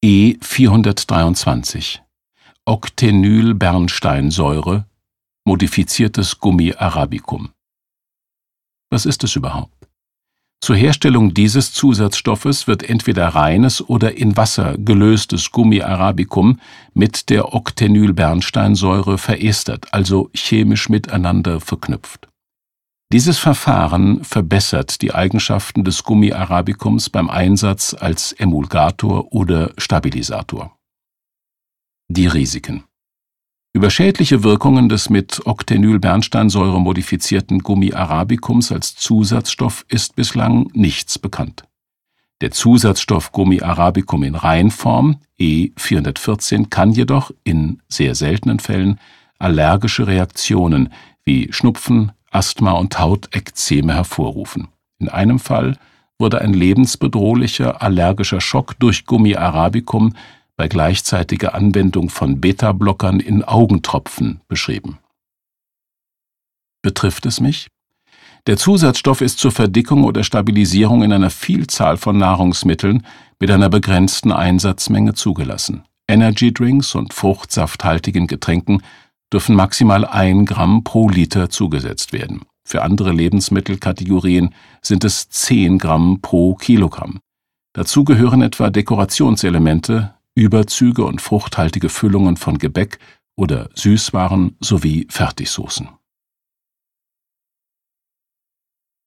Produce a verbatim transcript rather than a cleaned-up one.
E vierhundertdreiundzwanzig Octenylbernsteinsäure, modifiziertes Gummi arabicum. Was ist es überhaupt? Zur Herstellung dieses Zusatzstoffes wird entweder reines oder in Wasser gelöstes Gummi arabicum mit der Octenylbernsteinsäure verestert, also chemisch miteinander verknüpft. Dieses Verfahren verbessert die Eigenschaften des Gummi arabicums beim Einsatz als Emulgator oder Stabilisator. Die Risiken. Über schädliche Wirkungen des mit Octenylbernsteinsäure modifizierten Gummi arabicums als Zusatzstoff ist bislang nichts bekannt. Der Zusatzstoff Gummi arabicum in Reinform E vierhundertvierzehn kann jedoch in sehr seltenen Fällen allergische Reaktionen wie Schnupfen, Asthma und Hautekzeme hervorrufen. In einem Fall wurde ein lebensbedrohlicher allergischer Schock durch Gummi arabicum bei gleichzeitiger Anwendung von Beta-Blockern in Augentropfen beschrieben. Betrifft es mich? Der Zusatzstoff ist zur Verdickung oder Stabilisierung in einer Vielzahl von Nahrungsmitteln mit einer begrenzten Einsatzmenge zugelassen. Energydrinks und fruchtsafthaltigen Getränken dürfen maximal ein Gramm pro Liter zugesetzt werden. Für andere Lebensmittelkategorien sind es zehn Gramm pro Kilogramm. Dazu gehören etwa Dekorationselemente, Überzüge und fruchthaltige Füllungen von Gebäck oder Süßwaren sowie Fertigsoßen.